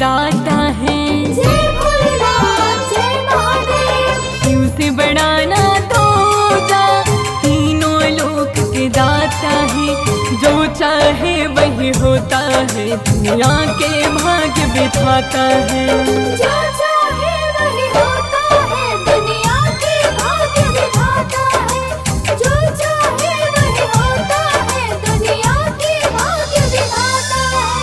दाता है। जय भोलेनाथ जय महादेव। शिव से बड़ा ना दूजा, तीनों लोक के दाता है। जो चाहे वही होता है, दुनिया के भाग्य बिठाता है। जो चाहे वही होता है, दुनिया के भाग्य विधाता है। जो चाहे वही होता है, दुनिया के भाग्य विधाता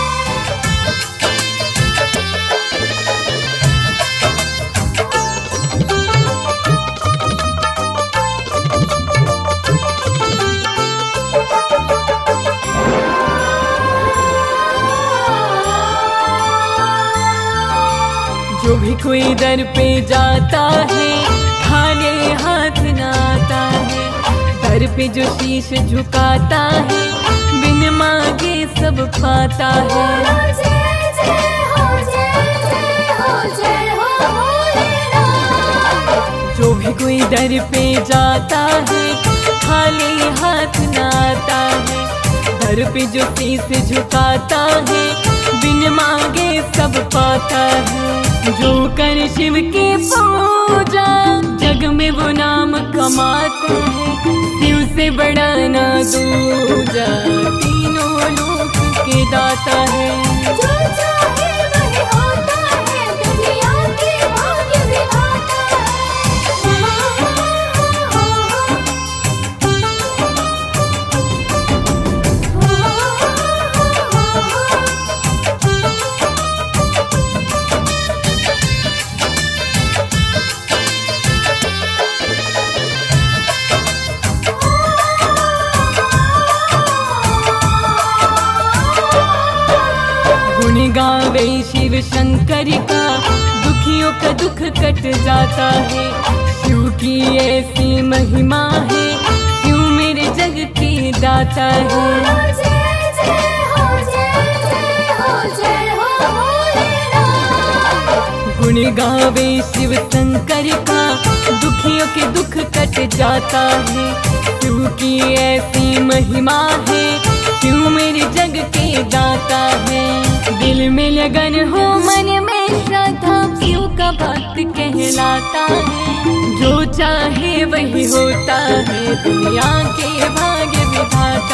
जो भी कोई दर पे जाता है, खाने हाथ न आता है। दर पे जो शीश झुकाता है, बिन मांगे सब पाता है। जय जय हो जय जय हो जय हो भोलेनाथ। जो भी कोई दर पे जाता है, खाली हाथ न आता है। दर पे जो शीश झुकाता है, बिन मांगे सब पाता है। जो कर शिव की पूजा, जग में वो नाम कमाता है। शिव से बड़ा ना दूजा, तीनों लोक के दाता है। जो चाहे वही होता है, दुनिया के भाग्य विधाता गुण गावे शिव शंकर का, दुखियों का दुख कट जाता है। शिव की ऐसी महिमा है, शिव मेरे जग के दाता है। जय जय हो जय जय हो जय हो भोलेनाथ। गुण गावे शिव शंकर का, दुखियों के दुख कट जाता है। शिव की ऐसी महिमा है, शिव मेरे जग के दाता है। दिल में लगन हो मन में श्रद्धा, शिव का भक्त कहलाता है। जो चाहे वही होता है, दुनिया के भाग्य विधाता